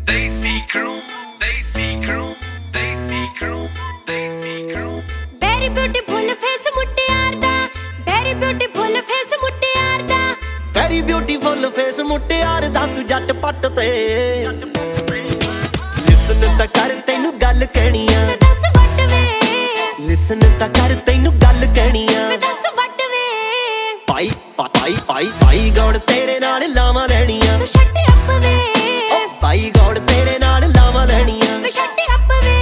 Desi crew, Desi crew, Desi crew, Desi crew. Very beautiful face ਮੁਟਿਆਰ ਦਾ, very beautiful face ਮੁਟਿਆਰ ਦਾ, very beautiful face ਮੁਟਿਆਰ ਦਾ ਤੂੰ ਜੱਟ ਪੱਟ ਤੇ ਲਿਸਨ ਤਾਂ ਕਰ ਤੈਨੂੰ ਗੱਲ ਕਹਿਣੀ ਆ, ਮੈਂ ਦੱਸ ਵੱਟ ਵੇ, ਲਿਸਨ ਤਾਂ ਕਰ ਤੈਨੂੰ ਗੱਲ ਕਹਿਣੀ ਆ, ਮੈਂ ਦੱਸ ਵੱਟ ਵੇ, ਪਾਈ ਪਾਈ ਪਾਈ ਪਾਈ ਗੌੜ ਤੇਰੇ ਨਾਲ ਲਾਵਾਂ ਲੈਣੀਆਂ, ਤੂੰ ਸ਼ਟ ਅਪ ਵੇ, ਪਾਈ ਗੌੜ ਤੇਰੇ ਨਾਲ ਲਾਵਾਂ ਲੈਣੀਆਂ, ਮੈਂ ਸ਼ਟ ਅਪ ਵੇ।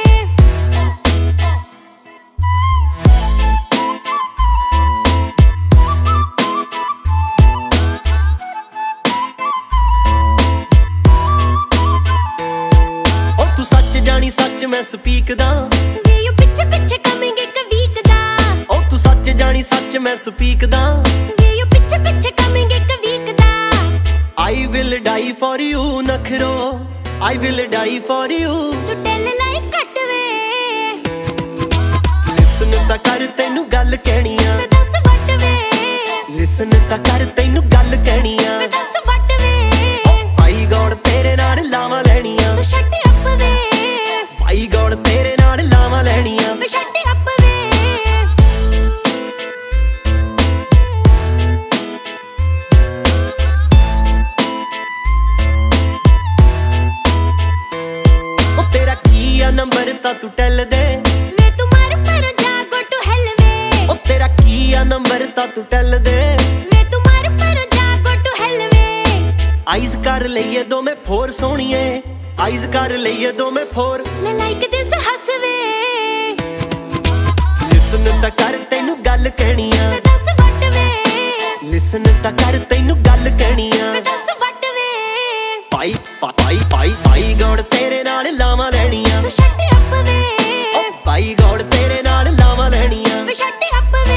ਤੂੰ ਸੱਚ ਜਾਣੀ ਸੱਚ ਮੈਂ ਸਪੀਕ ਦਾ, ਵੇ ਯੂ ਪਿੱਛੇ ਪਿੱਛੇ ਕਮਿੰਗ ਇੱਕ ਵੀਕ ਦਾ, ਉਹ ਤੂੰ ਸੱਚ ਜਾਣੀ ਸੱਚ ਮੈਂ ਸਪੀਕ ਦਾ, ਵੇ ਯੂ ਪਿੱਛੇ ਪਿੱਛੇ ਕਮਿੰਗ ਇੱਕ ਵੀਕ ਦਾ, I will die for you ਨਖਰੋ, I will die for you, ਤੂੰ ਟੈਲ ਲਾਈਕ ਕੱਟ ਵੇ, ਲਿਸਨ ਤਾਂ ਕਰ ਤੈਨੂੰ ਗੱਲ ਕਹਿਣੀ ਆ, ਮੈਂ ਦੱਸ ਵੱਟ ਵੇ, ਲਿਸਨ ਤਾਂ ਕਰ ਤੈਨੂੰ ਗੱਲ ਕਹਿਣੀ ਆ, ਮੈਂ ਦੱਸ ਵੱਟ ਵੇ, ਭਾਈ ਗੌੜ ਤੇਰੇ ਨਾਲ ਲਾਵਾਂ ਲੈਣੀਆਂ, ਤੂੰ ਸ਼ਟ ਅਪ ਵੇ, ਭਾਈ ਗੌੜ ਤੇਰੇ ਨਾਲ ਲਾਵਾਂ ਲੈਣੀਆਂ, ਮੈਂ ਸ਼ਟ ਅਪ ਵੇ। ਉਹ ਤੇਰਾ ਕੀ ਆ ਨੰਬਰ ਤਾਂ ਤੂੰ ਟੈਲ ਦੇ, ਵੇ ਤੂੰ ਮਾਰ ਪਰ ਜਾ ਗੋ ਟੂ ਹੈਲ ਵੇ, ਉਹ ਤੇਰਾ ਕੀ ਆ ਨੰਬਰ ਤਾਂ ਤੂੰ ਟੈਲ ਦੇ, ਵੇ ਤੂੰ ਮਾਰ ਪਰ ਜਾ ਗੋ ਟੂ ਹੈਲ ਵੇ, ਆਈਜ਼ ਕਰ ਲਈਏ ਦੋਵੇਂ ਫੋਰ ਸੋਹਣੀਏ, ਆਈਜ਼ ਕਰ ਲਈਏ ਦੋਵੇਂ ਫੋਰ, ਨਾ ਲਾਈਕ ਦਿਸ ਹੱਸ ਵੇ, ਲਿਸਨ ਤਾਂ ਕਰ ਤੈਨੂੰ ਗੱਲ ਕਹਿਣੀ ਆ, ਮੈਂ ਦੱਸ ਵੱਟ ਵੇ, ਲਿਸਨ ਤਾਂ ਕਰ ਤੈਨੂੰ ਗੱਲ ਕਹਿਣੀ ਆ, ਮੈਂ ਦੱਸ ਵੱਟ ਵੇ, ਪਾਈ ਪਾਈ ਪਾਈ ਪਾਈ ਗੌੜ ਤੇਰੇ ਨਾਲ ਲਾਵਾਂ ਲੈਣੀਆਂ, ਤੂੰ ਸ਼ਟ ਅਪ ਵੇ, ਪਾਈ ਗੌੜ ਤੇਰੇ ਨਾਲ ਲਾਵਾਂ ਲੈਣੀਆਂ, ਮੈਂ ਸ਼ਟ ਅਪ ਵੇ।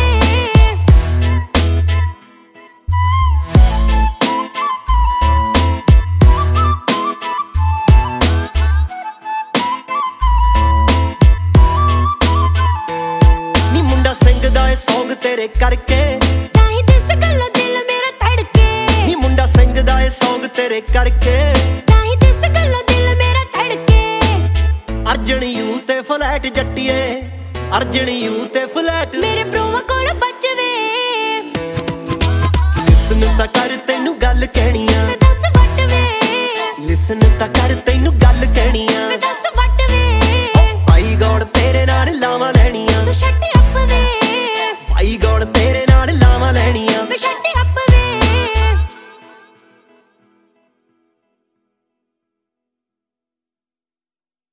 ਨੀ ਮੁੰਡਾ ਸਿੰਘ ਦਾ ਏ ਸੌਂਗ ਤੇਰੇ ਕਰਕੇ, ਤਾਂ ਹੀ ਦਿਸ ਗੱਲੋਂ ਦਿਲ ਮੇਰਾ ਧੜਕੇ, ਨੀ ਮੁੰਡਾ ਸਿੰਘ ਦਾ ਏ ਸੌਂਗ ਤੇਰੇ ਕਰਕੇ, ਤਾਂ ਹੀ ਦਿਸ ਗੱਲੋਂ ਦਿਲ ਮੇਰਾ ਧੜਕੇ, ਅਰਜਣ ਯੂ ਤੇ ਫਲੈਟ ਜੱਟੀਏ, ਅਰਜਣ ਯੂ ਤੇ ਫਲੈਟ, ਮੇਰੇ ਬਰੋਆਂ ਕੋਲ ਬਚ ਵੇ, ਲਿਸਨ ਤਾਂ ਕਰ ਤੈਨੂੰ ਗੱਲ ਕਹਿਣੀ ਆ, ਮੈਂ ਦੱਸ ਵੱਟ ਵੇ, ਲਿਸਨ ਤਾਂ ਕਰ ਤੈਨੂੰ ਗੱਲ ਕਹਿਣੀ ਆ, ਮੈਂ